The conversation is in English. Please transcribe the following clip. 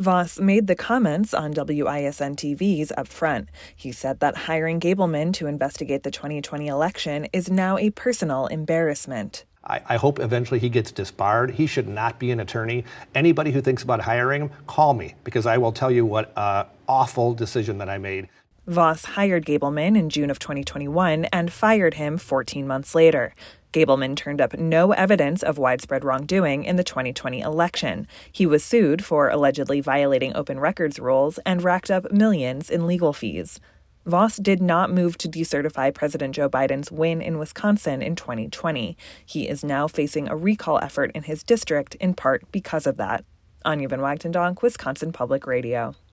Voss made the comments on WISN TV's Upfront. He said that hiring Gableman to investigate the 2020 election is now a personal embarrassment. I hope eventually he gets disbarred. He should not be an attorney. Anybody who thinks about hiring him, call me, because I will tell you what an awful decision that I made. Voss hired Gableman in June of 2021 and fired him 14 months later. Gableman turned up no evidence of widespread wrongdoing in the 2020 election. He was sued for allegedly violating open records rules and racked up millions in legal fees. Voss did not move to decertify President Joe Biden's win in Wisconsin in 2020. He is now facing a recall effort in his district, in part because of that. Anya Van Wagtendonk, Wisconsin Public Radio.